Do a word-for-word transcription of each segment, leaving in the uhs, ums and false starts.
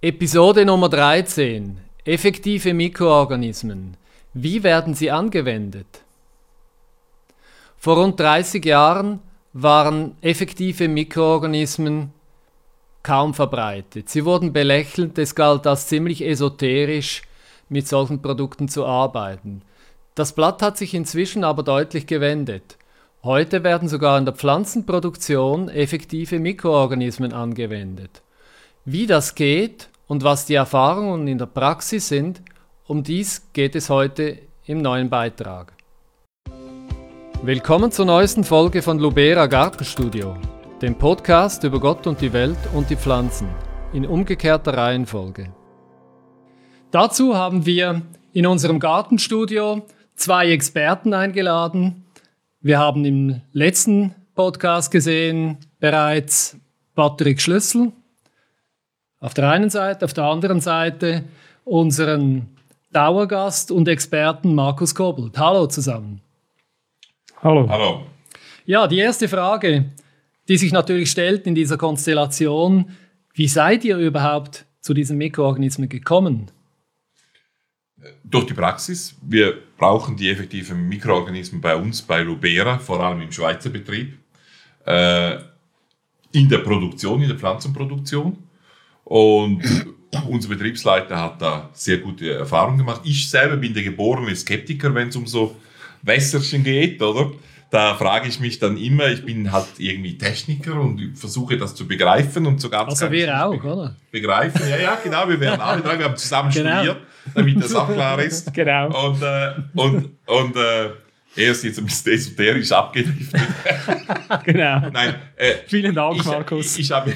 Episode Nummer dreizehn. Effektive Mikroorganismen. Wie werden sie angewendet? Vor rund dreißig Jahren waren effektive Mikroorganismen kaum verbreitet. Sie wurden belächelt, es galt als ziemlich esoterisch, mit solchen Produkten zu arbeiten. Das Blatt hat sich inzwischen aber deutlich gewendet. Heute werden sogar in der Pflanzenproduktion effektive Mikroorganismen angewendet. Wie das geht und was die Erfahrungen in der Praxis sind, um dies geht es heute im neuen Beitrag. Willkommen zur neuesten Folge von Lubera Gartenstudio, dem Podcast über Gott und die Welt und die Pflanzen, in umgekehrter Reihenfolge. Dazu haben wir in unserem Gartenstudio zwei Experten eingeladen. Wir haben im letzten Podcast gesehen bereits Patrick Schlüssel auf der einen Seite, auf der anderen Seite unseren Dauergast und Experten Markus Kobelt. Hallo zusammen. Hallo. Hallo. Ja, die erste Frage, die sich natürlich stellt in dieser Konstellation: Wie seid ihr überhaupt zu diesen Mikroorganismen gekommen? Durch die Praxis. Wir brauchen die effektiven Mikroorganismen bei uns, bei Lubera, vor allem im Schweizer Betrieb, äh, in der Produktion, in der Pflanzenproduktion. Und unser Betriebsleiter hat da sehr gute Erfahrungen gemacht. Ich selber bin der geborene Skeptiker, wenn es um so Wässerchen geht, oder? Da frage ich mich dann immer, ich bin halt irgendwie Techniker und versuche das zu begreifen und so ganz Also wir auch, oder? Begreifen, ja, ja, genau, wir werden alle drei, wir haben zusammen Genau. studiert, damit das auch klar ist. Genau. Und, äh, und, und äh, er ist jetzt ein bisschen esoterisch abgedriftet. Genau. Nein, äh, Vielen Dank, ich, Markus. Ich, ich, habe,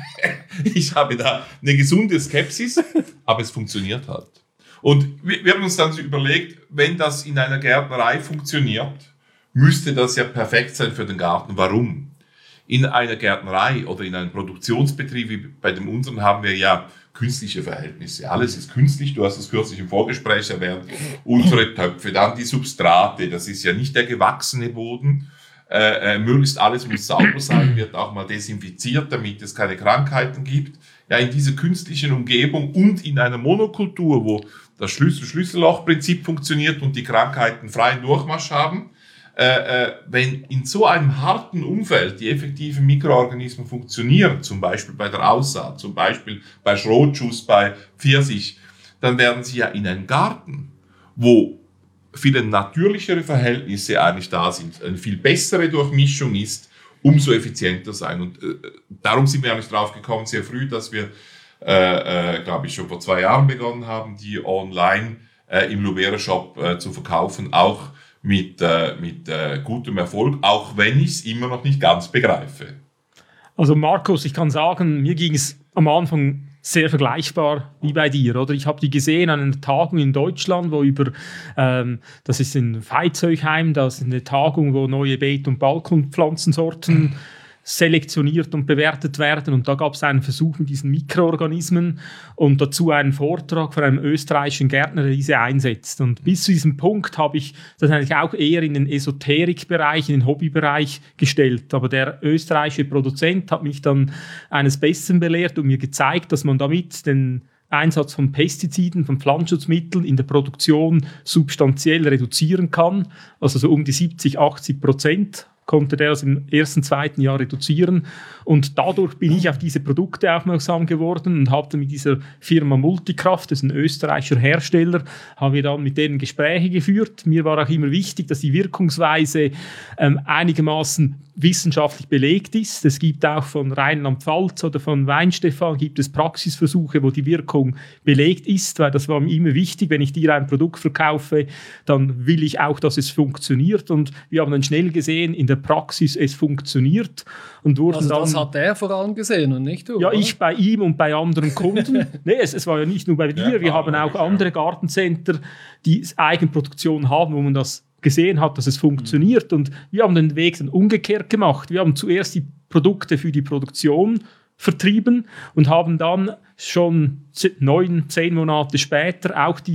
ich habe da eine gesunde Skepsis, aber es funktioniert halt. Und wir, wir haben uns dann so überlegt, wenn das in einer Gärtnerei funktioniert, müsste das ja perfekt sein für den Garten. Warum? In einer Gärtnerei oder in einem Produktionsbetrieb wie bei dem unseren haben wir ja künstliche Verhältnisse. Alles ist künstlich, du hast es kürzlich im Vorgespräch erwähnt, unsere Töpfe, dann die Substrate, das ist ja nicht der gewachsene Boden. Äh, äh, möglichst alles muss sauber sein, wird auch mal desinfiziert, damit es keine Krankheiten gibt. Ja, in dieser künstlichen Umgebung und in einer Monokultur, wo das Schlüssel-Schlüsselloch-Prinzip funktioniert und die Krankheiten freien Durchmarsch haben, Äh, äh, wenn in so einem harten Umfeld die effektiven Mikroorganismen funktionieren, zum Beispiel bei der Aussaat, zum Beispiel bei Schrotschuss, bei Pfirsich, dann werden sie ja in einem Garten, wo viele natürlichere Verhältnisse eigentlich da sind, eine viel bessere Durchmischung ist, umso effizienter sein. Und äh, darum sind wir eigentlich drauf gekommen, sehr früh, dass wir, äh, äh, glaube ich, schon vor zwei Jahren begonnen haben, die online äh, im Lubera-Shop äh, zu verkaufen, auch mit, äh, mit äh, gutem Erfolg, auch wenn ich es immer noch nicht ganz begreife. Also Markus, ich kann sagen, mir ging es am Anfang sehr vergleichbar wie bei dir, oder? Ich habe die gesehen an einer Tagung in Deutschland, wo über, ähm, das ist in Veitshöchheim, das ist eine Tagung, wo neue Beet- und Balkonpflanzensorten selektioniert und bewertet werden. Und da gab es einen Versuch mit diesen Mikroorganismen und dazu einen Vortrag von einem österreichischen Gärtner, der diese einsetzt. Und bis zu diesem Punkt habe ich das eigentlich auch eher in den Esoterikbereich, in den Hobbybereich gestellt. Aber der österreichische Produzent hat mich dann eines Besseren belehrt und mir gezeigt, dass man damit den Einsatz von Pestiziden, von Pflanzenschutzmitteln in der Produktion substanziell reduzieren kann. Also so um die siebzig, achtzig Prozent konnte der das im ersten, zweiten Jahr reduzieren. Und dadurch bin ich auf diese Produkte aufmerksam geworden und habe dann mit dieser Firma Multikraft, das ist ein österreichischer Hersteller, haben wir dann mit denen Gespräche geführt. Mir war auch immer wichtig, dass die Wirkungsweise ähm, einigermaßen wissenschaftlich belegt ist. Es gibt auch von Rheinland-Pfalz oder von Weinstefan gibt es Praxisversuche, wo die Wirkung belegt ist, weil das war mir immer wichtig, wenn ich dir ein Produkt verkaufe, dann will ich auch, dass es funktioniert. Und wir haben dann schnell gesehen, in der Praxis es funktioniert. Und wurden Also das dann, hat er voran gesehen und nicht du? ja, oder? ich bei ihm und bei anderen Kunden. Nee, es, es war ja nicht nur bei dir, Ja, wir haben auch andere Gartencenter, die Eigenproduktion haben, wo man das gesehen hat, dass es funktioniert. Und wir haben den Weg dann umgekehrt gemacht. Wir haben zuerst die Produkte für die Produktion vertrieben und haben dann schon neun, zehn Monate später auch die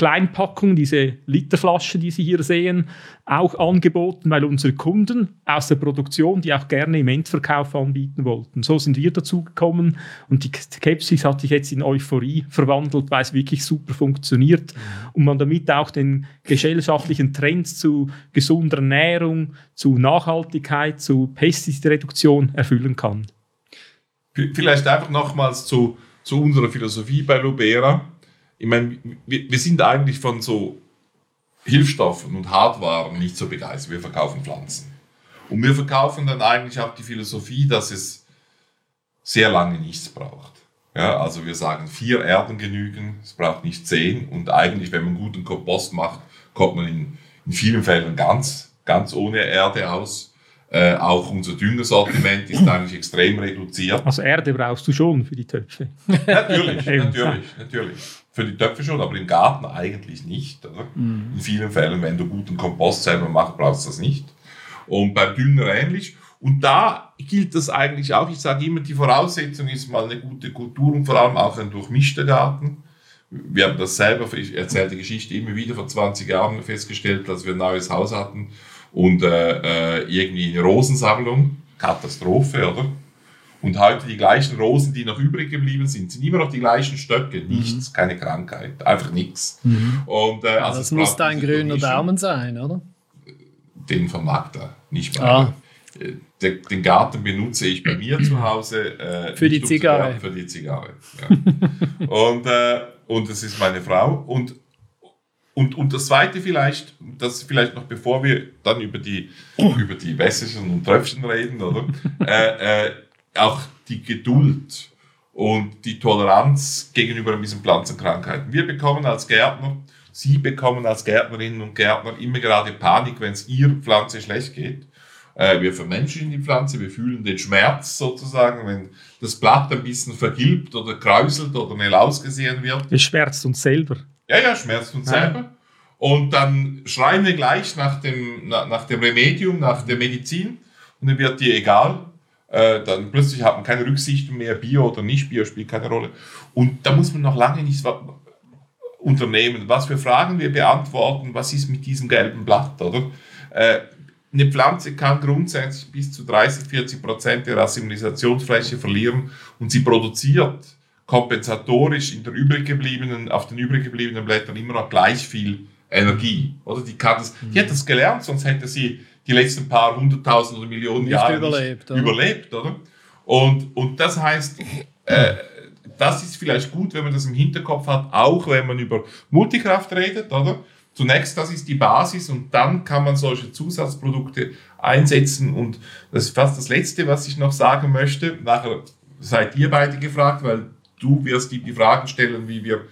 Kleinpackungen, diese Literflasche, die Sie hier sehen, auch angeboten, weil unsere Kunden aus der Produktion die auch gerne im Endverkauf anbieten wollten. So sind wir dazu gekommen und die Skepsis hat sich jetzt in Euphorie verwandelt, weil es wirklich super funktioniert und man damit auch den gesellschaftlichen Trends zu gesunder Ernährung, zu Nachhaltigkeit, zu Pestizidreduktion erfüllen kann. Vielleicht einfach nochmals zu, zu unserer Philosophie bei Lubera. Ich meine, wir, wir sind eigentlich von so Hilfsstoffen und Hardwaren nicht so begeistert. Wir verkaufen Pflanzen. Und wir verkaufen dann eigentlich auch die Philosophie, dass es sehr lange nichts braucht. Ja, also wir sagen, vier Erden genügen, es braucht nicht zehn. Und eigentlich, wenn man guten Kompost macht, kommt man in, in vielen Fällen ganz, ganz ohne Erde aus. Äh, auch unser Düngersortiment ist eigentlich extrem reduziert. Also Erde brauchst du schon für die Töpfe. Natürlich, natürlich, natürlich. Für die Töpfe schon, aber im Garten eigentlich nicht. Oder? Mhm. In vielen Fällen, wenn du guten Kompost selber machst, brauchst du das nicht. Und beim Dünger ähnlich. Und da gilt das eigentlich auch. Ich sage immer, die Voraussetzung ist mal eine gute Kultur und vor allem auch ein durchmischter Garten. Wir haben das selber, ich erzähle die Geschichte immer wieder, vor zwanzig Jahren festgestellt, dass wir ein neues Haus hatten und äh, irgendwie eine Rosensammlung, Katastrophe, oder? Und heute die gleichen Rosen, die noch übrig geblieben sind, sind immer noch die gleichen Stöcke, nichts, mhm. keine Krankheit, einfach nichts. Mhm. Und, äh, also das muss ein grüner Daumen sein, oder? Den vermag er nicht mehr. Ah. Den, den Garten benutze ich bei mir zu Hause. Äh, für, die Zigarre. für die Zigarre. Ja. und, äh, und das ist meine Frau. Und, und, und das Zweite vielleicht, das vielleicht noch bevor wir dann über die, über die Wässerchen und Tröpfchen reden, oder? äh, äh, auch die Geduld und die Toleranz gegenüber diesen Pflanzenkrankheiten. Wir bekommen als Gärtner, Sie bekommen als Gärtnerinnen und Gärtner immer gerade Panik, wenn es Ihrer Pflanze schlecht geht. Wir vermenschen die Pflanze, wir fühlen den Schmerz sozusagen, wenn das Blatt ein bisschen vergilbt oder kräuselt oder schnell ausgesehen wird. Es schmerzt uns selber. Ja, ja, schmerzt uns ja. selber. Und dann schreien wir gleich nach dem, nach, nach dem Remedium, nach der Medizin und dann wird dir egal. Äh, dann plötzlich hat man keine Rücksicht mehr, Bio oder nicht Bio spielt keine Rolle. Und da muss man noch lange nichts unternehmen. Was für Fragen wir beantworten, was ist mit diesem gelben Blatt, oder? Äh, Eine Pflanze kann grundsätzlich bis zu dreißig, vierzig Prozent ihrer Assimilationsfläche verlieren und sie produziert kompensatorisch in der übrig gebliebenen, auf den übrig gebliebenen Blättern immer noch gleich viel Energie. Oder? Die, kann das, die hat das gelernt, sonst hätte sie die letzten paar hunderttausend oder Millionen nicht Jahre überlebt, nicht oder? überlebt. Oder? Und, und das heißt, äh, das ist vielleicht gut, wenn man das im Hinterkopf hat, auch wenn man über Multikraft redet, oder? Zunächst, das ist die Basis und dann kann man solche Zusatzprodukte einsetzen und das ist fast das Letzte, was ich noch sagen möchte. Nachher seid ihr beide gefragt, weil du wirst die, die Fragen stellen, wie, wir,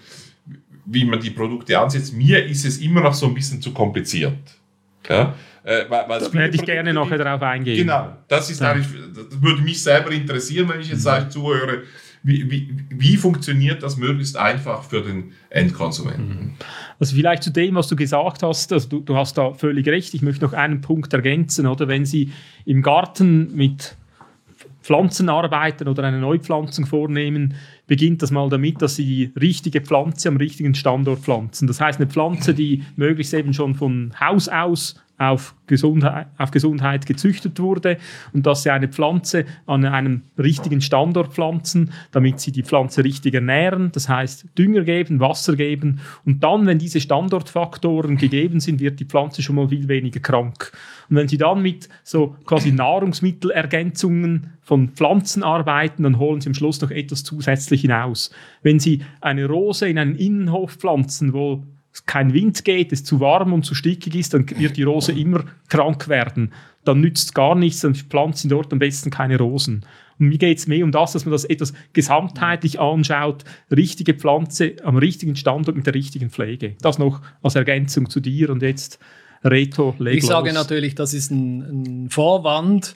wie man die Produkte ansetzt. Mir ist es immer noch so ein bisschen zu kompliziert. Ja? Äh, weil, weil das würde ich gerne nachher darauf eingehen. Genau, das, ist ja. eigentlich, das würde mich selber interessieren, wenn ich jetzt mhm. zuhöre. Wie, wie, wie funktioniert das möglichst einfach für den Endkonsumenten? Also vielleicht zu dem, was du gesagt hast, also du, du hast da völlig recht, ich möchte noch einen Punkt ergänzen, oder? Wenn Sie im Garten mit Pflanzen arbeiten oder eine Neupflanzung vornehmen, beginnt das mal damit, dass Sie die richtige Pflanze am richtigen Standort pflanzen. Das heißt, eine Pflanze, die möglichst eben schon von Haus aus auf Gesundheit, auf Gesundheit gezüchtet wurde und dass sie eine Pflanze an einem richtigen Standort pflanzen, damit sie die Pflanze richtig ernähren, das heißt Dünger geben, Wasser geben und dann, wenn diese Standortfaktoren gegeben sind, wird die Pflanze schon mal viel weniger krank. Und wenn sie dann mit so quasi Nahrungsmittelergänzungen von Pflanzen arbeiten, dann holen sie am Schluss noch etwas zusätzlich hinaus. Wenn sie eine Rose in einen Innenhof pflanzen, wo es kein Wind geht, es zu warm und zu stickig ist, dann wird die Rose immer krank werden. Dann nützt es gar nichts, dann pflanzen sie dort am besten keine Rosen. Und mir geht es mehr um das, dass man das etwas gesamtheitlich anschaut, richtige Pflanze am richtigen Standort mit der richtigen Pflege. Das noch als Ergänzung zu dir und jetzt Reto, leg Ich los. sage natürlich, das ist ein, ein Vorwand,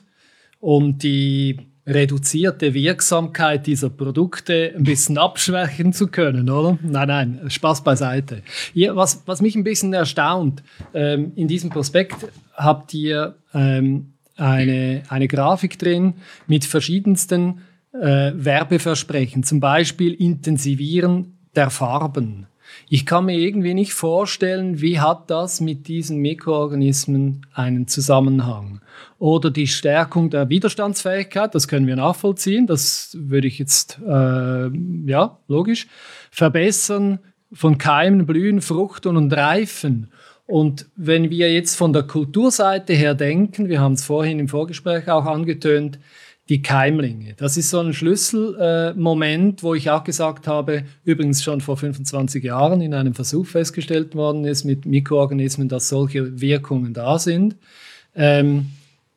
um die reduzierte Wirksamkeit dieser Produkte ein bisschen abschwächen zu können, oder? Nein, nein, Spaß beiseite. Ihr, was, was mich ein bisschen erstaunt, ähm, in diesem Prospekt habt ihr ähm, eine, eine Grafik drin mit verschiedensten äh, Werbeversprechen, zum Beispiel Intensivieren der Farben. Ich kann mir irgendwie nicht vorstellen, wie hat das mit diesen Mikroorganismen einen Zusammenhang. Oder die Stärkung der Widerstandsfähigkeit, das können wir nachvollziehen, das würde ich jetzt, äh, ja, logisch, verbessern von Keimen, Blühen, Fruchten und Reifen. Und wenn wir jetzt von der Kulturseite her denken, wir haben es vorhin im Vorgespräch auch angetönt, die Keimlinge. Das ist so ein Schlüsselmoment, äh, wo ich auch gesagt habe, übrigens schon vor fünfundzwanzig Jahren in einem Versuch festgestellt worden ist mit Mikroorganismen, dass solche Wirkungen da sind. Ähm,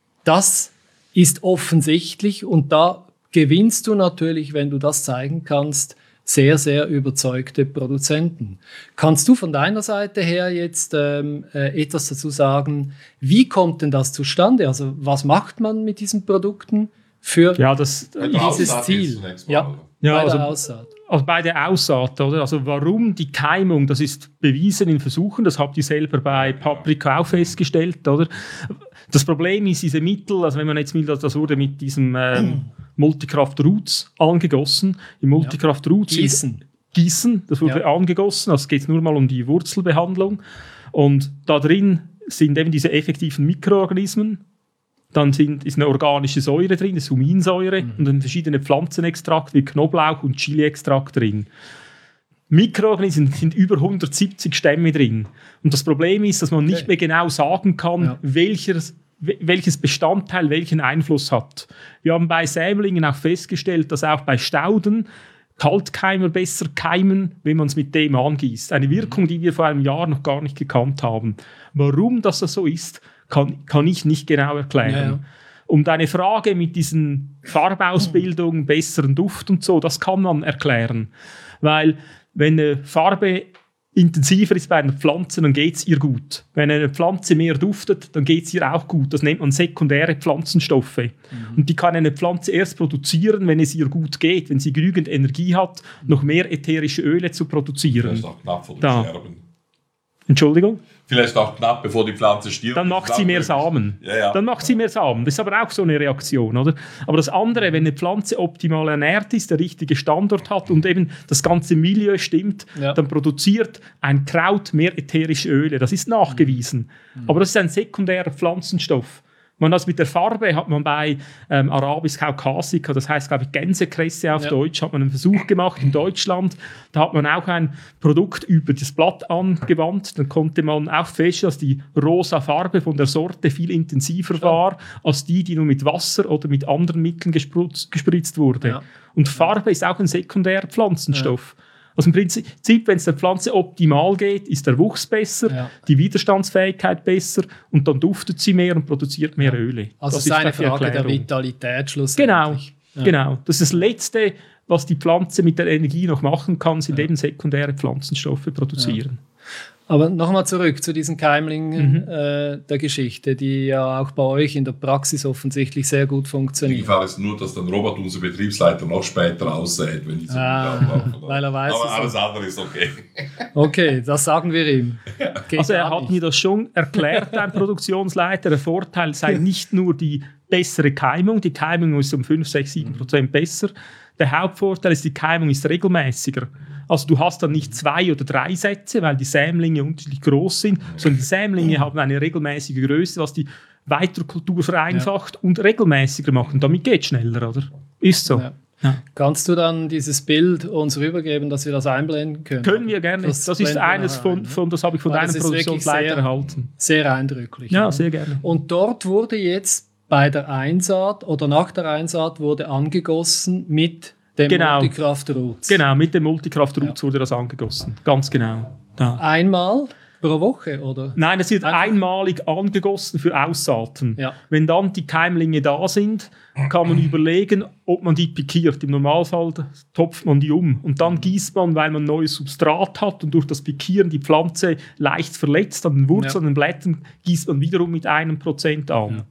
das ist offensichtlich und da gewinnst du natürlich, wenn du das zeigen kannst, sehr, sehr überzeugte Produzenten. Kannst du von deiner Seite her jetzt ähm, äh, etwas dazu sagen, wie kommt denn das zustande? Also was macht man mit diesen Produkten für ja, das, dieses Ziel? Ja, ja, bei also, der Aussaat. Also bei der Aussaat, oder? Also warum die Keimung, das ist bewiesen in Versuchen, das habt ihr selber bei Paprika auch festgestellt, oder? Das Problem ist diese Mittel, also wenn man jetzt will, das wurde mit diesem ähm, Multicraft Roots angegossen. Im Multicraft ja. Roots Gießen. Gießen, das wurde ja. angegossen, also geht es nur mal um die Wurzelbehandlung. Und da drin sind eben diese effektiven Mikroorganismen. Dann sind, ist eine organische Säure drin, eine Huminsäure mhm. und dann verschiedene Pflanzenextrakte wie Knoblauch und Chili-Extrakt drin. Mikroorganismen sind über hundertsiebzig Stämme drin. Und das Problem ist, dass man okay. nicht mehr genau sagen kann, ja. welches, welches Bestandteil welchen Einfluss hat. Wir haben bei Sämlingen auch festgestellt, dass auch bei Stauden Kaltkeimer besser keimen, wenn man es mit dem angießt. Eine Wirkung, die wir vor einem Jahr noch gar nicht gekannt haben. Warum das so ist, kann, kann ich nicht genau erklären. Ja, ja. Und eine Frage mit diesen Farbausbildungen, besseren Duft und so, das kann man erklären. Weil wenn eine Farbe intensiver ist bei einer Pflanze, dann geht es ihr gut. Wenn eine Pflanze mehr duftet, dann geht es ihr auch gut. Das nennt man sekundäre Pflanzenstoffe. Mhm. Und die kann eine Pflanze erst produzieren, wenn es ihr gut geht, wenn sie genügend Energie hat, noch mehr ätherische Öle zu produzieren. Vielleicht auch knapp vor dem da. Sterben. Entschuldigung? Vielleicht auch knapp, bevor die Pflanze stirbt. Dann macht sie mehr Samen. Ja, ja. Dann macht sie mehr Samen. Das ist aber auch so eine Reaktion, oder? Aber das andere, wenn eine Pflanze optimal ernährt ist, der richtige Standort hat und eben das ganze Milieu stimmt, ja. dann produziert ein Kraut mehr ätherische Öle. Das ist nachgewiesen. Mhm. Aber das ist ein sekundärer Pflanzenstoff. Man das mit der Farbe hat man bei ähm, Arabis Caucasica, das heißt, glaube ich, Gänsekresse auf ja. Deutsch, hat man einen Versuch gemacht in Deutschland. Da hat man auch ein Produkt über das Blatt angewandt. Dann konnte man auch feststellen, dass die rosa Farbe von der Sorte viel intensiver ja. war, als die, die nur mit Wasser oder mit anderen Mitteln gespritzt, gespritzt wurde. Ja. Und Farbe ist auch ein sekundärer Pflanzenstoff. Ja. Also im Prinzip, wenn es der Pflanze optimal geht, ist der Wuchs besser, ja. die Widerstandsfähigkeit besser und dann duftet sie mehr und produziert mehr ja. Öle. Also es ist eine Frage der Vitalität schlussendlich. Genau, ja. genau. Das ist das Letzte, was die Pflanze mit der Energie noch machen kann, sind ja. eben sekundäre Pflanzenstoffe produzieren. Ja. Aber nochmal zurück zu diesen Keimlingen mhm. äh, der Geschichte, die ja auch bei euch in der Praxis offensichtlich sehr gut funktionieren. Die Gefahr ist nur, dass dann Robert, unser Betriebsleiter, noch später aussät, wenn ich so ah, weil er weiß, aber alles andere ist okay. Okay, das sagen wir ihm. Geht also er hat nicht. mir das schon erklärt, ein Produktionsleiter. Der Vorteil sei nicht nur die bessere Keimung, die Keimung ist um fünf, sechs, sieben Prozent besser. Der Hauptvorteil ist, die Keimung ist regelmäßiger. Also du hast dann nicht zwei oder drei Sätze, weil die Sämlinge unterschiedlich groß sind, sondern die Sämlinge haben eine regelmäßige Größe, was die Weiterkultur vereinfacht ja. und regelmäßiger macht. Und damit geht es schneller, oder? Ist so. Ja. Ja. Kannst du dann dieses Bild uns rübergeben, dass wir das einblenden können? Können wir gerne. Das, das ist eines von, von, das habe ich von deinem Produktionsleiter sehr, erhalten. Sehr eindrücklich. Ja, ja, sehr gerne. Und dort wurde jetzt bei der Einsaat oder nach der Einsaat wurde angegossen mit dem genau. Multicraft Roots. Genau, mit dem Multicraft Roots ja. wurde das angegossen. Ganz genau. Ja. Einmal pro Woche, oder? Nein, es wird Einfach? einmalig angegossen für Aussaaten. Ja. Wenn dann die Keimlinge da sind, kann man überlegen, ob man die pikiert. Im Normalfall topft man die um. Und dann gießt man, weil man neues Substrat hat und durch das Pikieren die Pflanze leicht verletzt an den Wurzeln, ja. an den Blättern, gießt man wiederum mit einem Prozent an. Ja.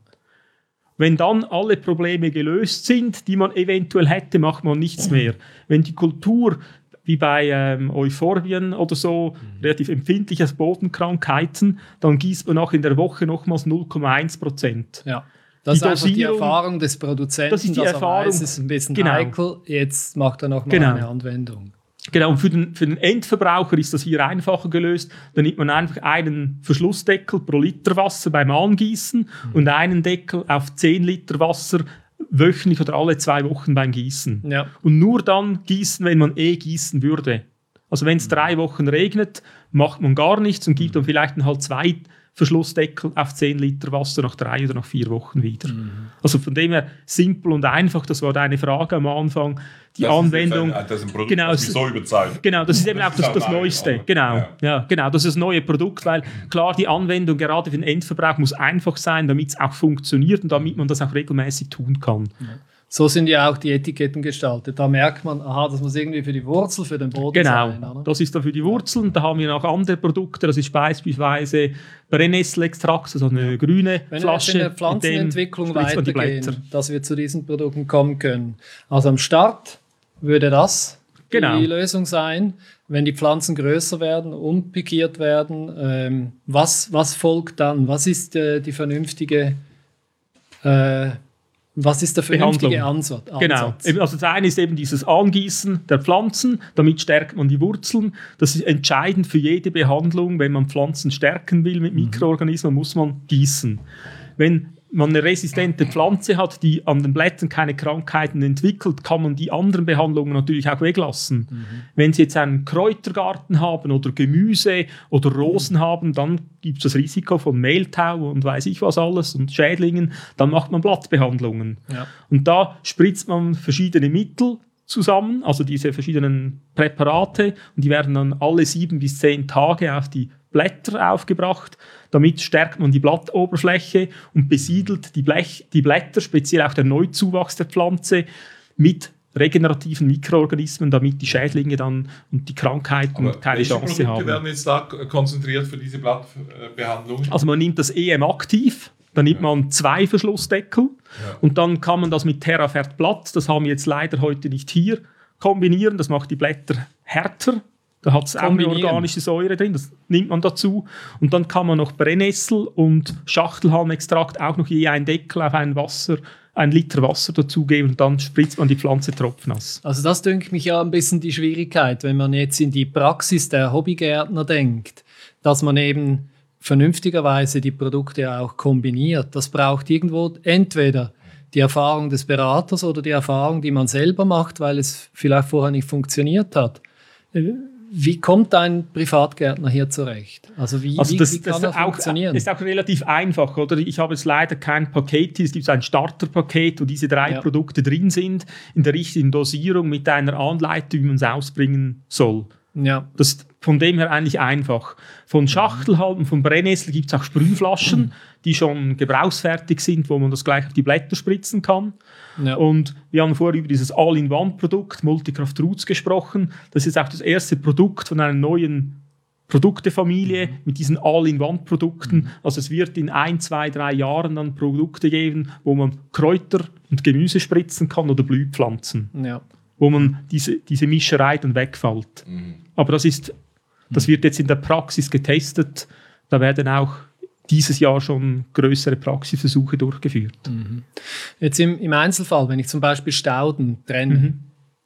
Wenn dann alle Probleme gelöst sind, die man eventuell hätte, macht man nichts mehr. Wenn die Kultur, wie bei ähm, Euphorbien oder so, mhm. relativ empfindlich als Bodenkrankheiten, dann gießt man auch in der Woche nochmals null Komma eins Prozent. Ja. Das die ist einfach die Erfahrung des Produzenten, das ist die Erfahrung, weiß, es ist ein bisschen genau. heikel, jetzt macht er nochmal genau. eine Anwendung. Genau, und für den, für den Endverbraucher ist das hier einfacher gelöst. Da nimmt man einfach einen Verschlussdeckel pro Liter Wasser beim Angießen mhm. und einen Deckel auf zehn Liter Wasser wöchentlich oder alle zwei Wochen beim Gießen. Ja. Und nur dann gießen, wenn man eh gießen würde. Also wenn es mhm. drei Wochen regnet, macht man gar nichts und gibt dann vielleicht halt zwei Verschlussdeckel auf zehn Liter Wasser nach drei oder nach vier Wochen wieder. Mhm. Also von dem her simpel und einfach, das war deine Frage am Anfang. Die das Anwendung. Ist ein, das ist ein Produkt, genau, das so überzeugt. Genau, das ist eben auch das, das Neueste. Genau, ja. Ja, genau, das ist das neue Produkt, weil klar, die Anwendung gerade für den Endverbrauch muss einfach sein, damit es auch funktioniert und damit man das auch regelmäßig tun kann. Ja. So sind ja auch die Etiketten gestaltet. Da merkt man, aha, das muss irgendwie für die Wurzel, für den Boden genau, sein. Genau, das ist dann für die Wurzeln. Da haben wir noch andere Produkte, das ist beispielsweise Brennnesselextrakt, also eine ja. grüne Wenn Flasche. Wenn wir in der Pflanzenentwicklung weitergehen, dass wir zu diesen Produkten kommen können. Also am Start würde das genau. die Lösung sein. Wenn die Pflanzen größer werden, umpikiert werden, ähm, was, was folgt dann? Was ist äh, die vernünftige äh, Was ist der vernünftige Ansatz? Genau. Also das eine ist eben dieses Angießen der Pflanzen, damit stärkt man die Wurzeln. Das ist entscheidend für jede Behandlung. Wenn man Pflanzen stärken will mit Mikroorganismen, muss man gießen. Wenn man eine resistente Pflanze hat, die an den Blättern keine Krankheiten entwickelt, kann man die anderen Behandlungen natürlich auch weglassen. Mhm. Wenn Sie jetzt einen Kräutergarten haben oder Gemüse oder Rosen mhm. haben, dann gibt es das Risiko von Mehltau und weiß ich was alles und Schädlingen, dann macht man Blattbehandlungen. Ja. Und da spritzt man verschiedene Mittel zusammen, also diese verschiedenen Präparate, und die werden dann alle sieben bis zehn Tage auf die Blätter aufgebracht. Damit stärkt man die Blattoberfläche und besiedelt die, Blech, die Blätter, speziell auch der Neuzuwachs der Pflanze, mit regenerativen Mikroorganismen, damit die Schädlinge dann und die Krankheiten Aber keine Chance Produkte haben. Werden jetzt da konzentriert für diese Blattbehandlung? Also man nimmt das E M aktiv, dann nimmt ja. man zwei Verschlussdeckel ja. und dann kann man das mit Terrafert Blatt, das haben wir jetzt leider heute nicht hier, kombinieren. Das macht die Blätter härter. Da hat es auch eine organische Säure drin, das nimmt man dazu. Und dann kann man noch Brennnessel und Schachtelhalmextrakt auch noch je ein Deckel auf ein Wasser, ein Liter Wasser dazugeben und dann spritzt man die Pflanze tropfnass. Also das dünkt mich ja ein bisschen die Schwierigkeit, wenn man jetzt in die Praxis der Hobbygärtner denkt, dass man eben vernünftigerweise die Produkte auch kombiniert. Das braucht irgendwo entweder die Erfahrung des Beraters oder die Erfahrung, die man selber macht, weil es vielleicht vorher nicht funktioniert hat. Wie kommt ein Privatgärtner hier zurecht? Also wie, also wie, das, wie kann das das auch, funktionieren? Das ist auch relativ einfach, oder? Ich habe jetzt leider kein Paket hier. Es gibt ein Starterpaket, wo diese drei ja. Produkte drin sind, in der richtigen Dosierung mit einer Anleitung, wie man es ausbringen soll. Ja. Das ist von dem her eigentlich einfach. Von Schachtelhalm und von Brennnessel gibt es auch Sprühflaschen, mhm. die schon gebrauchsfertig sind, wo man das gleich auf die Blätter spritzen kann. Ja. Und wir haben vorher über dieses All-in-One-Produkt Multicraft Roots gesprochen. Das ist auch das erste Produkt von einer neuen Produktefamilie mhm. mit diesen All-in-One-Produkten. Mhm. Also es wird in ein, zwei, drei Jahren dann Produkte geben, wo man Kräuter und Gemüse spritzen kann oder Blühpflanzen. Ja. Wo man diese, diese Mischerei dann wegfällt. Mhm. Aber das ist, das wird jetzt in der Praxis getestet. Da werden auch dieses Jahr schon größere Praxisversuche durchgeführt. Mhm. Jetzt im, im Einzelfall, wenn ich zum Beispiel Stauden trenne, mhm.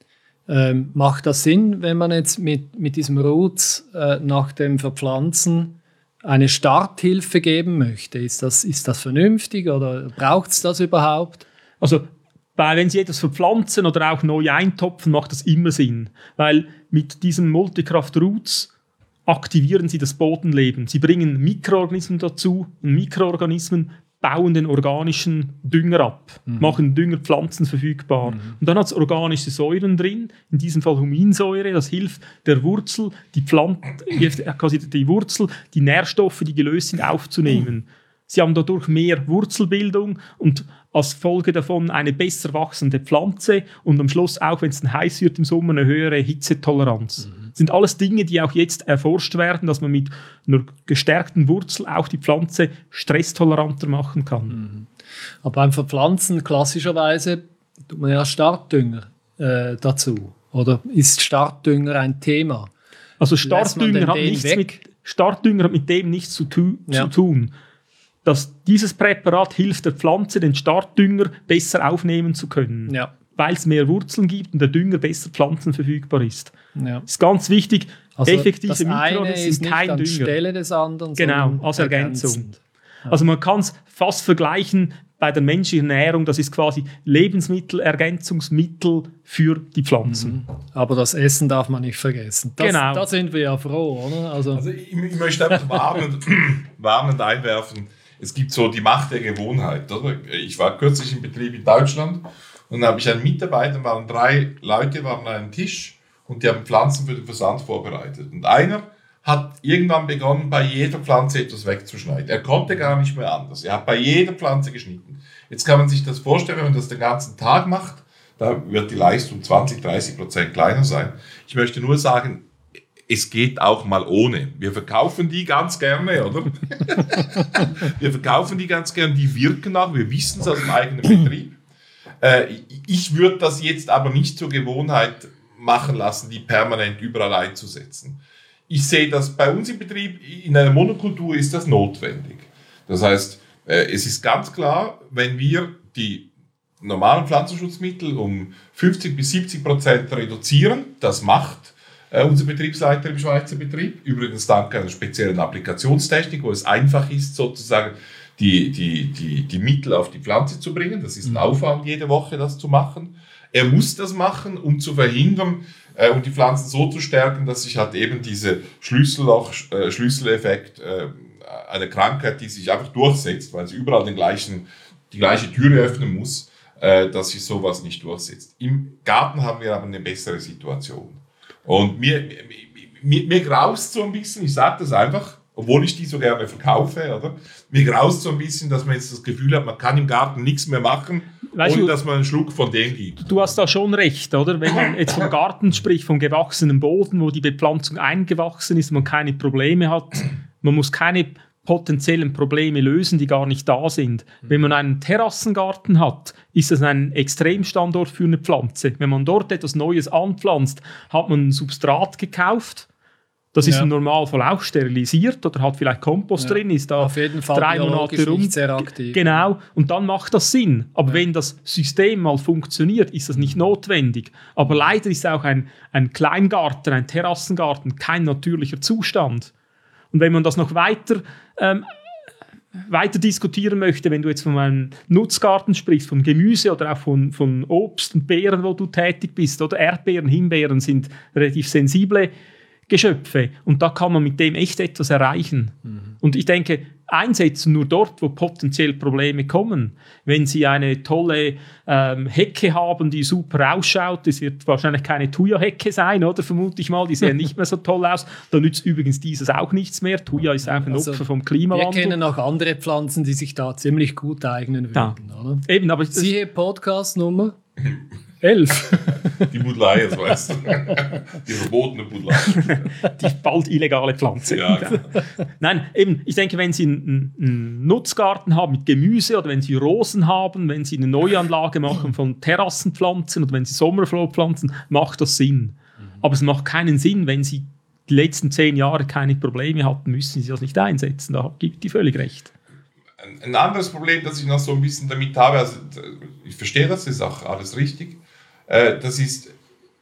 ähm, macht das Sinn, wenn man jetzt mit, mit diesem Roots äh, nach dem Verpflanzen eine Starthilfe geben möchte? Ist das, ist das vernünftig oder braucht es das überhaupt? Also weil wenn Sie etwas verpflanzen oder auch neu eintopfen, macht das immer Sinn. Weil mit diesem Multicraft Roots aktivieren Sie das Bodenleben. Sie bringen Mikroorganismen dazu und Mikroorganismen bauen den organischen Dünger ab, mhm. machen Düngerpflanzen verfügbar. Mhm. Und dann hat es organische Säuren drin, in diesem Fall Huminsäure, das hilft der Wurzel, die Pflanze, quasi die Wurzel, die Nährstoffe, die gelöst sind, aufzunehmen. Mhm. Sie haben dadurch mehr Wurzelbildung und als Folge davon eine besser wachsende Pflanze und am Schluss auch, wenn es dann heiß wird im Sommer, eine höhere Hitzetoleranz. Mhm. Das sind alles Dinge, die auch jetzt erforscht werden, dass man mit einer gestärkten Wurzel auch die Pflanze stresstoleranter machen kann. Mhm. Aber beim Verpflanzen klassischerweise tut man ja Startdünger äh, dazu. Oder ist Startdünger ein Thema? Also Startdünger hat, nichts mit, Startdünger hat mit dem nichts zu, tu, ja. zu tun. Dass dieses Präparat hilft der Pflanze, den Startdünger besser aufnehmen zu können. Ja. weil es mehr Wurzeln gibt und der Dünger besser pflanzenverfügbar ist. Ja. Das ist ganz wichtig. Also effektive das eine Mikroorganismen ist sind nicht kein Dünger. anstelle des anderen, Genau, sondern als Ergänzung. ergänzend. Ja. Also man kann es fast vergleichen bei der menschlichen Ernährung, das ist quasi Lebensmittel, Ergänzungsmittel für die Pflanzen. Mhm. Aber das Essen darf man nicht vergessen. Das, Genau. Da sind wir ja froh, oder? Also, Also ich, ich möchte einfach warnend, warnend einwerfen, es gibt so die Macht der Gewohnheit. Oder? Ich war kürzlich im Betrieb in Deutschland und dann habe ich einen Mitarbeiter, waren drei Leute, waren an einem Tisch und die haben Pflanzen für den Versand vorbereitet. Und einer hat irgendwann begonnen, bei jeder Pflanze etwas wegzuschneiden. Er konnte gar nicht mehr anders. Er hat bei jeder Pflanze geschnitten. Jetzt kann man sich das vorstellen, wenn man das den ganzen Tag macht, da wird die Leistung zwanzig, dreißig Prozent kleiner sein. Ich möchte nur sagen, es geht auch mal ohne. Wir verkaufen die ganz gerne, oder? Wir verkaufen die ganz gerne, die wirken auch, wir wissen es aus dem eigenen Betrieb. Äh, ich würde das jetzt aber nicht zur Gewohnheit machen lassen, die permanent überall einzusetzen. Ich sehe das bei uns im Betrieb, in einer Monokultur ist das notwendig. Das heißt, es ist ganz klar, wenn wir die normalen Pflanzenschutzmittel um fünfzig bis siebzig Prozent reduzieren, das macht unser Betriebsleiter im Schweizer Betrieb, übrigens dank einer speziellen Applikationstechnik, wo es einfach ist, sozusagen die, die, die, die Mittel auf die Pflanze zu bringen. Das ist ein Aufwand, jede Woche das zu machen. Er muss das machen, um zu verhindern, äh, um die Pflanzen so zu stärken, dass sich halt eben diese Schlüsselloch, äh, Schlüsseleffekt, äh, eine Krankheit, die sich einfach durchsetzt, weil sie überall den gleichen, die gleiche Türe öffnen muss, äh, dass sich sowas nicht durchsetzt. Im Garten haben wir aber eine bessere Situation. Und mir, mir, mir graust so ein bisschen, ich sage das einfach, obwohl ich die so gerne verkaufe, oder? Mir graust so ein bisschen, dass man jetzt das Gefühl hat, man kann im Garten nichts mehr machen, weißt ohne du, dass man einen Schluck von dem gibt. Du hast da schon recht, oder? Wenn man jetzt vom Garten spricht, vom gewachsenen Boden, wo die Bepflanzung eingewachsen ist, man keine Probleme hat, man muss keine potenziellen Probleme lösen, die gar nicht da sind. Wenn man einen Terrassengarten hat, ist das ein Extremstandort für eine Pflanze. Wenn man dort etwas Neues anpflanzt, hat man ein Substrat gekauft, das ist ja im Normalfall auch sterilisiert oder hat vielleicht Kompost ja. drin, ist da auf jeden Fall drei Monate rum. Sehr aktiv. Genau, und dann macht das Sinn. Aber ja. wenn das System mal funktioniert, ist das nicht notwendig. Aber leider ist auch ein, ein Kleingarten, ein Terrassengarten kein natürlicher Zustand. Und wenn man das noch weiter, ähm, weiter diskutieren möchte, wenn du jetzt von einem Nutzgarten sprichst, von Gemüse oder auch von, von Obst und Beeren, wo du tätig bist, oder Erdbeeren, Himbeeren sind relativ sensible Geschöpfe. Und da kann man mit dem echt etwas erreichen. Mhm. Und ich denke, einsetzen nur dort, wo potenziell Probleme kommen. Wenn Sie eine tolle ähm, Hecke haben, die super ausschaut, das wird wahrscheinlich keine Thuja-Hecke sein, oder? Vermute ich mal, die sehen nicht mehr so toll aus. Da nützt übrigens dieses auch nichts mehr. Thuja ist auch ein also, Opfer vom Klimawandel. Wir kennen auch andere Pflanzen, die sich da ziemlich gut eignen würden, ja. oder? Eben, aber siehe Podcast Nummer elf. Die Buddleie, das weißt du. Die verbotene Buddleie. Die bald illegale Pflanze. Ja, genau. Nein, eben, ich denke, wenn Sie einen, einen Nutzgarten haben mit Gemüse oder wenn Sie Rosen haben, wenn Sie eine Neuanlage machen von Terrassenpflanzen oder wenn Sie Sommerflohpflanzen, macht das Sinn. Mhm. Aber es macht keinen Sinn, wenn Sie die letzten zehn Jahre keine Probleme hatten, müssen Sie das nicht einsetzen. Da gibt die völlig recht. Ein anderes Problem, das ich noch so ein bisschen damit habe, also ich verstehe das, ist auch alles richtig, das ist,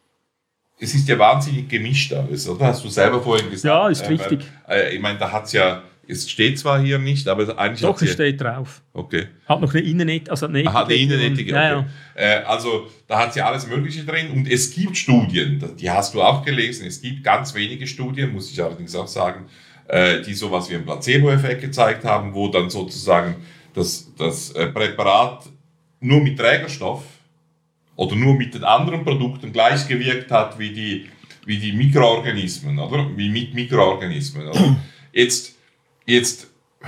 es ist ja wahnsinnig gemischt alles, oder? Hast du selber vorhin gesagt. Ja, ist richtig. Äh, ich meine, da hat es ja, es steht zwar hier nicht, aber eigentlich Doch, es ja, steht drauf. Okay. Hat noch eine Innenetikette. Also eine hat eine Innenetikette, okay. Ja, ja. Äh, also da hat es ja alles Mögliche drin und es gibt Studien, die hast du auch gelesen, es gibt ganz wenige Studien, muss ich allerdings auch sagen, äh, die sowas wie einen Placebo-Effekt gezeigt haben, wo dann sozusagen das, das äh, Präparat nur mit Trägerstoff oder nur mit den anderen Produkten gleich gewirkt hat wie die, wie die Mikroorganismen, oder? Wie mit Mikroorganismen. Oder? Jetzt, jetzt,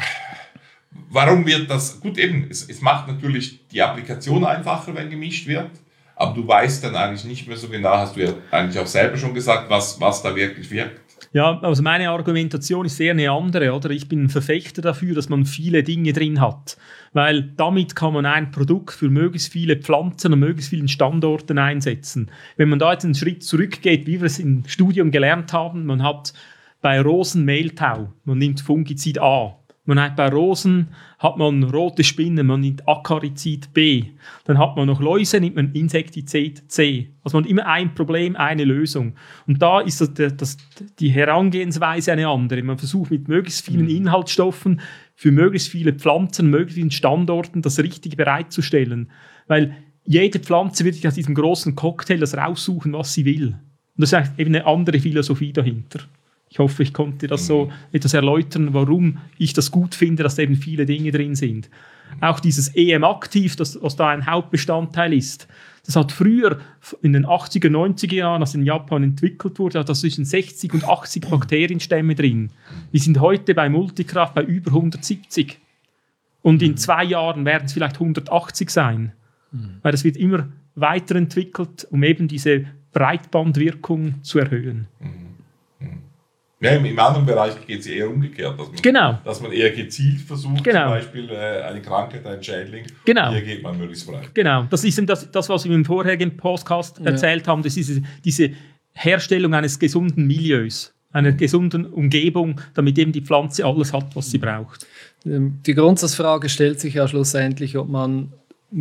warum wird das, gut eben, es, es macht natürlich die Applikation einfacher, wenn gemischt wird, aber du weißt dann eigentlich nicht mehr so genau, hast du ja eigentlich auch selber schon gesagt, was, was da wirklich wirkt. Ja, also meine Argumentation ist eher eine andere, oder? Ich bin ein Verfechter dafür, dass man viele Dinge drin hat, weil damit kann man ein Produkt für möglichst viele Pflanzen an möglichst vielen Standorten einsetzen. Wenn man da jetzt einen Schritt zurückgeht, wie wir es im Studium gelernt haben, man hat bei Rosen Mehltau, man nimmt Fungizid A, Man hat bei Rosen hat man rote Spinnen, man nimmt Akarizid B. Dann hat man noch Läuse, nimmt man Insektizid C. Also man hat immer ein Problem, eine Lösung. Und da ist das, das, die Herangehensweise eine andere. Man versucht mit möglichst vielen Inhaltsstoffen für möglichst viele Pflanzen, möglichst vielen Standorten das Richtige bereitzustellen. Weil jede Pflanze wird sich aus diesem großen Cocktail das raussuchen, was sie will. Und das ist eben eine andere Philosophie dahinter. Ich hoffe, ich konnte das so etwas erläutern, warum ich das gut finde, dass da eben viele Dinge drin sind. Auch dieses E M-Aktiv, das, was da ein Hauptbestandteil ist, das hat früher in den achtziger, neunziger Jahren, als in Japan entwickelt wurde, hat das zwischen sechzig und achtzig Bakterienstämme drin. Wir sind heute bei Multicraft bei über hundertsiebzig. Und in zwei Jahren werden es vielleicht hundertachtzig sein. Mhm. Weil das wird immer weiterentwickelt, um eben diese Breitbandwirkung zu erhöhen. Mhm. Mhm. Ja, im, im anderen Bereich geht es eher umgekehrt, dass man, genau. dass man eher gezielt versucht, genau. zum Beispiel äh, eine Krankheit, ein Schädling, genau. hier geht man möglichst breit. Genau, das ist das, das was wir im vorherigen Podcast ja. erzählt haben, das ist diese, diese Herstellung eines gesunden Milieus, einer gesunden Umgebung, damit eben die Pflanze alles hat, was sie braucht. Die Grundsatzfrage stellt sich ja schlussendlich, ob man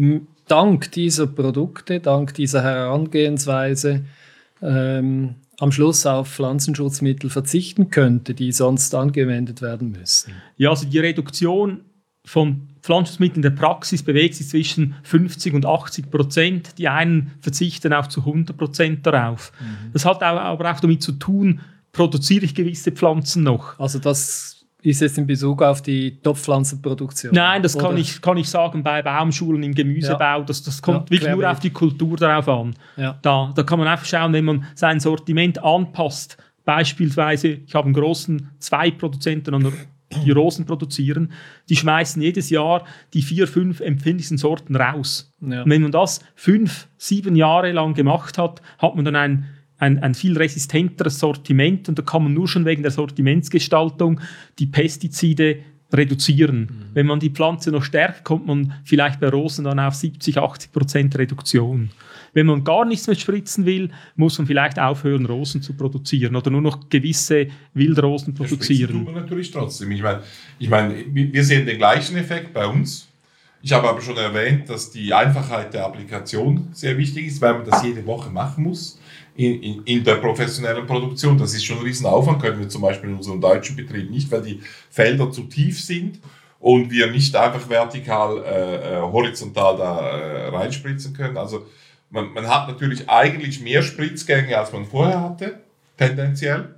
dank dieser Produkte, dank dieser Herangehensweise ähm, am Schluss auf Pflanzenschutzmittel verzichten könnte, die sonst angewendet werden müssen. Ja, also die Reduktion von Pflanzenschutzmitteln in der Praxis bewegt sich zwischen fünfzig und achtzig Prozent. Die einen verzichten auch zu hundert Prozent darauf. Mhm. Das hat aber auch damit zu tun, produziere ich gewisse Pflanzen noch. Also das ist jetzt in Bezug auf die Topfpflanzenproduktion? Nein, das kann ich, kann ich sagen bei Baumschulen im Gemüsebau. Ja. Das, das kommt ja, wirklich nur auf die Kultur darauf an. Ja. Da, da kann man einfach schauen, wenn man sein Sortiment anpasst. Beispielsweise, ich habe einen großen zwei Produzenten, die Rosen produzieren, die schmeißen jedes Jahr die vier, fünf empfindlichsten Sorten raus. Ja. Und wenn man das fünf, sieben Jahre lang gemacht hat, hat man dann ein Ein, ein viel resistenteres Sortiment und da kann man nur schon wegen der Sortimentsgestaltung die Pestizide reduzieren. Mhm. Wenn man die Pflanze noch stärkt, kommt man vielleicht bei Rosen dann auf siebzig, achtzig Prozent Reduktion. Wenn man gar nichts mehr spritzen will, muss man vielleicht aufhören, Rosen zu produzieren oder nur noch gewisse Wildrosen produzieren. Das tut man natürlich trotzdem. Ich meine, ich meine, wir sehen den gleichen Effekt bei uns. Ich habe aber schon erwähnt, dass die Einfachheit der Applikation sehr wichtig ist, weil man das jede Woche machen muss. In, in, in der professionellen Produktion. Das ist schon ein Riesenaufwand, können wir zum Beispiel in unserem deutschen Betrieb nicht, weil die Felder zu tief sind und wir nicht einfach vertikal, äh, horizontal da äh, reinspritzen können. Also man, man hat natürlich eigentlich mehr Spritzgänge, als man vorher hatte, tendenziell.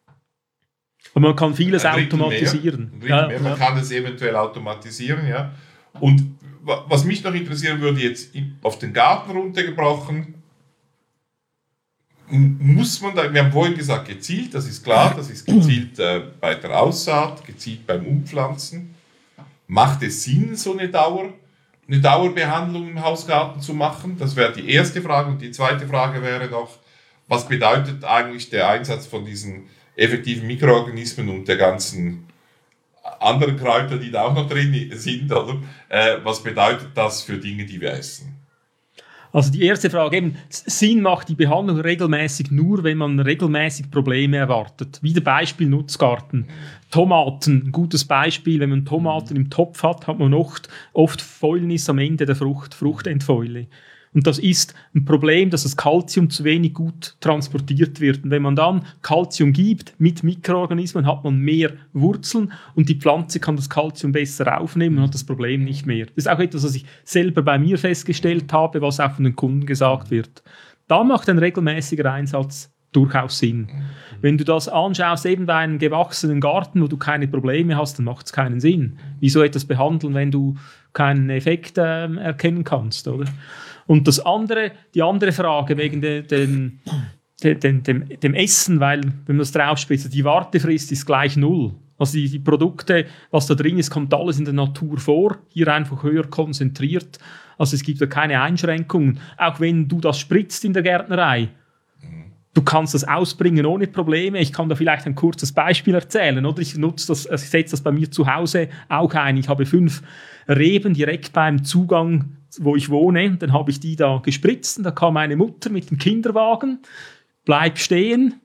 Und man kann vieles automatisieren. Mehr, ja, mehr. Man ja. kann es eventuell automatisieren, ja. Und was mich noch interessieren würde, jetzt auf den Garten runtergebrochen, muss man da, wir haben vorhin gesagt, gezielt, das ist klar, das ist gezielt äh, bei der Aussaat, gezielt beim Umpflanzen. Macht es Sinn, so eine Dauer, eine Dauerbehandlung im Hausgarten zu machen? Das wäre die erste Frage. Und die zweite Frage wäre noch, was bedeutet eigentlich der Einsatz von diesen effektiven Mikroorganismen und der ganzen anderen Kräuter, die da auch noch drin sind, oder? Äh, was bedeutet das für Dinge, die wir essen? Also die erste Frage, eben, Sinn macht die Behandlung regelmäßig nur, wenn man regelmäßig Probleme erwartet. Wieder Beispiel Nutzgarten. Tomaten, ein gutes Beispiel, wenn man Tomaten im Topf hat, hat man oft, oft Fäulnis am Ende der Frucht, Fruchtendfäule. Und das ist ein Problem, dass das Kalzium zu wenig gut transportiert wird. Und wenn man dann Kalzium gibt mit Mikroorganismen, hat man mehr Wurzeln und die Pflanze kann das Kalzium besser aufnehmen und hat das Problem nicht mehr. Das ist auch etwas, was ich selber bei mir festgestellt habe, was auch von den Kunden gesagt wird. Da macht ein regelmäßiger Einsatz durchaus Sinn. Wenn du das anschaust, eben bei einem gewachsenen Garten, wo du keine Probleme hast, dann macht es keinen Sinn. Wieso etwas behandeln, wenn du keinen Effekt äh, erkennen kannst, oder? Und das andere, die andere Frage wegen de, de, de, de, dem, dem Essen, weil, wenn man das draufspitzt, die Wartefrist ist gleich null. Also die, die Produkte, was da drin ist, kommt alles in der Natur vor, hier einfach höher konzentriert. Also es gibt da keine Einschränkungen. Auch wenn du das spritzt in der Gärtnerei, du kannst das ausbringen ohne Probleme. Ich kann da vielleicht ein kurzes Beispiel erzählen. Oder ich nutze das, ich setze das bei mir zu Hause auch ein. Ich habe fünf Reben direkt beim Zugang, wo ich wohne. Dann habe ich die da gespritzt. Und da kam meine Mutter mit dem Kinderwagen, bleibt stehen,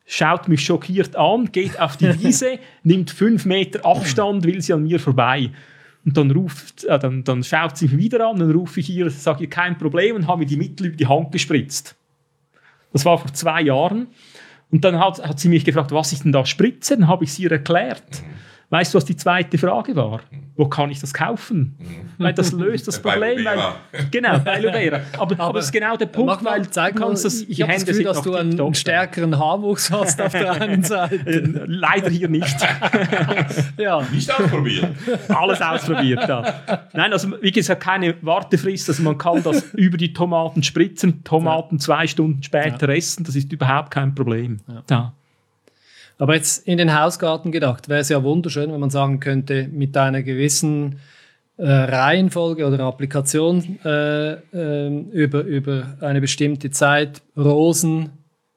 schaut mich schockiert an, geht auf die Wiese, nimmt fünf Meter Abstand, will sie an mir vorbei. Und dann, ruft, äh, dann, dann schaut sie mich wieder an, dann rufe ich ihr, sage ihr, kein Problem, und habe mir die Mittel über die Hand gespritzt. Das war vor zwei Jahren. Und dann hat, hat sie mich gefragt, was ich denn da spritze? Dann habe ich sie ihr erklärt. Weißt du, was die zweite Frage war? Wo kann ich das kaufen? Weil das löst das Problem. Weil, genau, bei Lubera. Aber, aber, aber das ist genau der Punkt, mal, weil zeig mal, das, ich habe das Gefühl, dass du einen TikTok stärkeren Haarwuchs hast auf der einen Seite. Leider hier nicht. Ja. Nicht ausprobiert. Alles ausprobiert, ja. Nein, also wie gesagt, keine Wartefrist. Also man kann das über die Tomaten spritzen, Tomaten ja. zwei Stunden später ja. essen. Das ist überhaupt kein Problem. Ja. Ja. Aber jetzt in den Hausgarten gedacht, wäre es ja wunderschön, wenn man sagen könnte, mit einer gewissen äh, Reihenfolge oder Applikation äh, äh, über, über eine bestimmte Zeit Rosen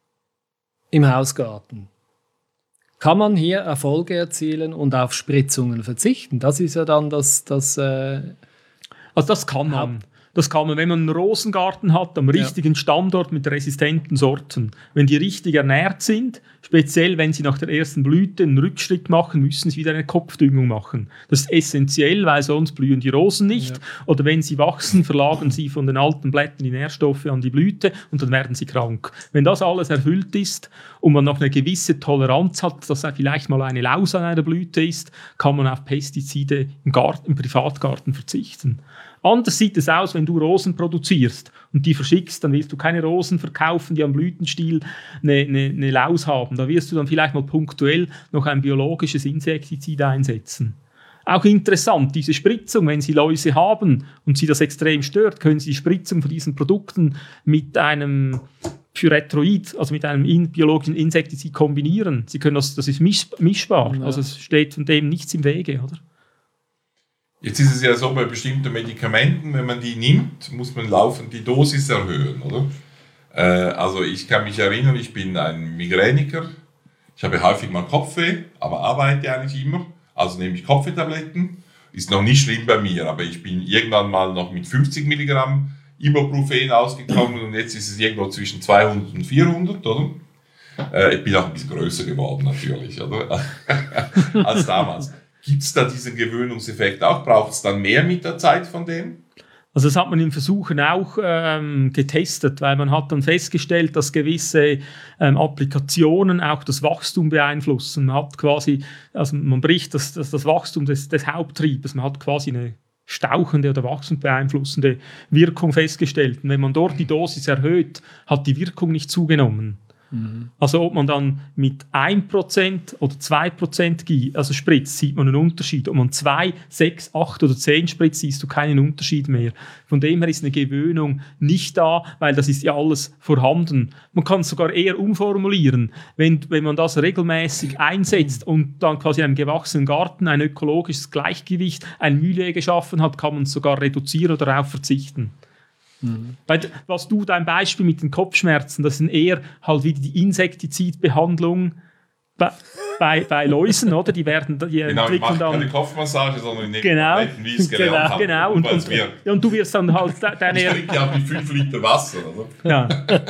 im Hausgarten. Kann man hier Erfolge erzielen und auf Spritzungen verzichten? Das ist ja dann das... das äh, also das kann man. Das kann man, wenn man einen Rosengarten hat, am richtigen ja. Standort mit resistenten Sorten. Wenn die richtig ernährt sind, speziell wenn sie nach der ersten Blüte einen Rückschritt machen, müssen sie wieder eine Kopfdüngung machen. Das ist essentiell, weil sonst blühen die Rosen nicht. Ja. Oder wenn sie wachsen, verlagern sie von den alten Blättern die Nährstoffe an die Blüte und dann werden sie krank. Wenn das alles erfüllt ist und man noch eine gewisse Toleranz hat, dass vielleicht mal eine Laus an einer Blüte ist, kann man auf Pestizide im, Garten, im Privatgarten verzichten. Anders sieht es aus, wenn du Rosen produzierst und die verschickst, dann wirst du keine Rosen verkaufen, die am Blütenstiel eine, eine, eine Laus haben. Da wirst du dann vielleicht mal punktuell noch ein biologisches Insektizid einsetzen. Auch interessant, diese Spritzung, wenn Sie Läuse haben und Sie das extrem stört, können Sie die Spritzung von diesen Produkten mit einem Pyrethroid, also mit einem in, biologischen Insektizid kombinieren. Sie können das, das ist misch, mischbar, ja. Also es steht von dem nichts im Wege, oder? Jetzt ist es ja so, bei bestimmten Medikamenten, wenn man die nimmt, muss man laufend die Dosis erhöhen, oder? Äh, also ich kann mich erinnern, ich bin ein Migräniker, ich habe häufig mal Kopfweh, aber arbeite eigentlich immer, also nehme ich Kopfwehtabletten, ist noch nicht schlimm bei mir, aber ich bin irgendwann mal noch mit fünfzig Milligramm Ibuprofen ausgekommen und jetzt ist es irgendwo zwischen zweihundert und vierhundert, oder? Äh, ich bin auch ein bisschen größer geworden natürlich, oder? Als damals. Gibt es da diesen Gewöhnungseffekt auch? Braucht es dann mehr mit der Zeit von dem? Also das hat man in Versuchen auch ähm, getestet, weil man hat dann festgestellt, dass gewisse ähm, Applikationen auch das Wachstum beeinflussen. Man hat quasi, also man bricht das, das, das Wachstum des, des Haupttriebes, man hat quasi eine stauchende oder wachstumsbeeinflussende Wirkung festgestellt. Und wenn man dort die Dosis erhöht, hat die Wirkung nicht zugenommen. Mhm. Also ob man dann mit ein Prozent oder zwei Prozent also spritzt, sieht man einen Unterschied. Ob man zwei, sechs, acht oder zehn spritzt, siehst du keinen Unterschied mehr. Von dem her ist eine Gewöhnung nicht da, weil das ist ja alles vorhanden. Man kann es sogar eher umformulieren. Wenn, wenn man das regelmäßig einsetzt und dann quasi in einem gewachsenen Garten ein ökologisches Gleichgewicht, ein Milieu geschaffen hat, kann man es sogar reduzieren oder darauf verzichten. Mhm. Weil, was du, dein Beispiel mit den Kopfschmerzen, das sind eher halt wieder die Insektizidbehandlung bei, bei, bei Läusen, oder? Die werden, die genau, ich mache keine Kopfmassage, sondern ich nehme genau, Tabletten, wie ich es gelernt genau, habe. Genau, und, und, und, und du wirst dann halt deine... Ich trinke ja mit fünf Liter Wasser, oder? Ja.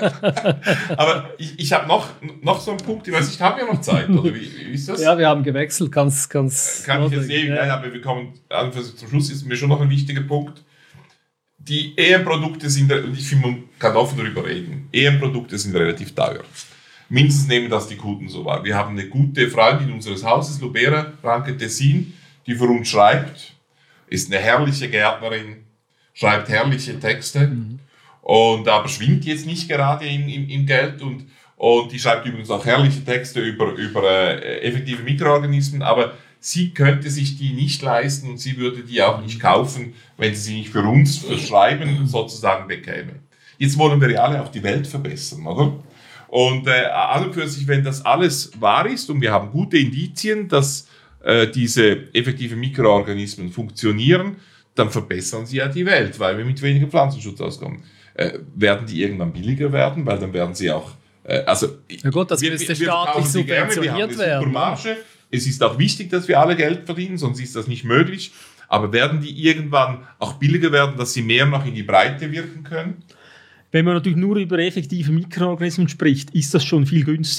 Aber ich, ich habe noch, noch so einen Punkt, ich weiß nicht, haben wir noch Zeit, oder wie, wie ist das? Ja, wir haben gewechselt, ganz, ganz... Kann ich jetzt ewig, ja. Nein, aber wir kommen, zum Schluss ist mir schon noch ein wichtiger Punkt. Die E M-Produkte sind, und ich finde, man kann offen darüber reden, E M-Produkte sind relativ teuer. Mindestens nehmen das die Kunden so wahr. Wir haben eine gute Freundin unseres Hauses, Lubera Ranke Tessin, die für uns schreibt, ist eine herrliche Gärtnerin, schreibt herrliche Texte, mhm. und aber schwingt jetzt nicht gerade im, im, im Geld und, und die schreibt übrigens auch herrliche Texte über, über äh, effektive Mikroorganismen, aber sie könnte sich die nicht leisten und sie würde die auch nicht kaufen, wenn sie sie nicht für uns schreiben sozusagen bekäme. Jetzt wollen wir ja alle auch die Welt verbessern, oder? Und äh, an und für sich, wenn das alles wahr ist und wir haben gute Indizien, dass äh, diese effektiven Mikroorganismen funktionieren, dann verbessern sie ja die Welt, weil wir mit weniger Pflanzenschutz auskommen. Äh, werden die irgendwann billiger werden, weil dann werden sie auch... Äh, also, ja gut, das müsste staatlich subventioniert werden. Marge. Es ist auch wichtig, dass wir alle Geld verdienen, sonst ist das nicht möglich. Aber werden die irgendwann auch billiger werden, dass sie mehr noch in die Breite wirken können? Wenn man natürlich nur über effektive Mikroorganismen spricht, ist das schon viel günstiger.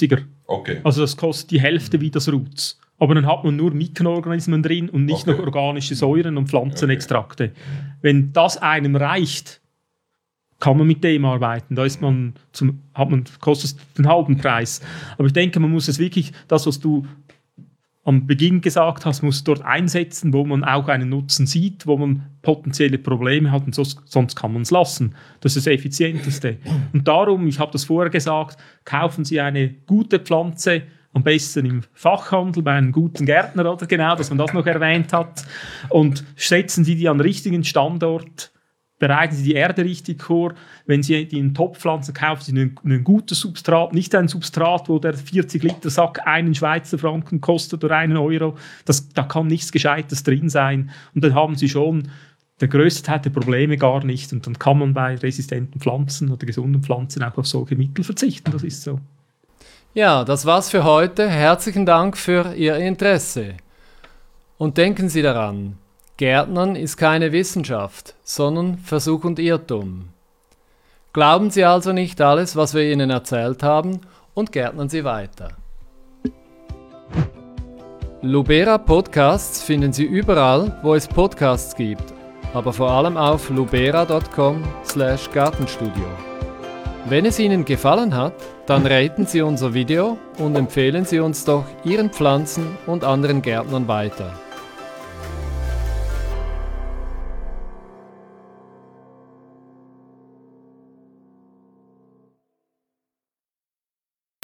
Okay. Also das kostet die Hälfte wie das Roots. Aber dann hat man nur Mikroorganismen drin und nicht Okay. noch organische Säuren und Pflanzenextrakte. Okay. Wenn das einem reicht, kann man mit dem arbeiten. Da ist man zum, hat man, kostet es den halben Preis. Aber ich denke, man muss es wirklich, das, was du am Beginn gesagt hast, muss dort einsetzen, wo man auch einen Nutzen sieht, wo man potenzielle Probleme hat und so, sonst kann man es lassen. Das ist das Effizienteste. Und darum, ich habe das vorher gesagt, kaufen Sie eine gute Pflanze, am besten im Fachhandel, bei einem guten Gärtner, oder genau, dass man das noch erwähnt hat, und setzen Sie die an den richtigen Standort, bereiten Sie die Erde richtig vor. Wenn Sie die in Top-Pflanzen kaufen, Sie ein, ein gutes Substrat, nicht ein Substrat, wo der vierzig Liter Sack einen Schweizer Franken kostet oder einen Euro. Das, da kann nichts Gescheites drin sein. Und dann haben Sie schon der größte Teil der Probleme gar nicht. Und dann kann man bei resistenten Pflanzen oder gesunden Pflanzen auch auf solche Mittel verzichten. Das ist so. Ja, das war's für heute. Herzlichen Dank für Ihr Interesse. Und denken Sie daran, Gärtnern ist keine Wissenschaft, sondern Versuch und Irrtum. Glauben Sie also nicht alles, was wir Ihnen erzählt haben, und gärtnern Sie weiter. Lubera Podcasts finden Sie überall, wo es Podcasts gibt, aber vor allem auf lubera punkt com slash gartenstudio. Wenn es Ihnen gefallen hat, dann raten Sie unser Video und empfehlen Sie uns doch Ihren Pflanzen und anderen Gärtnern weiter.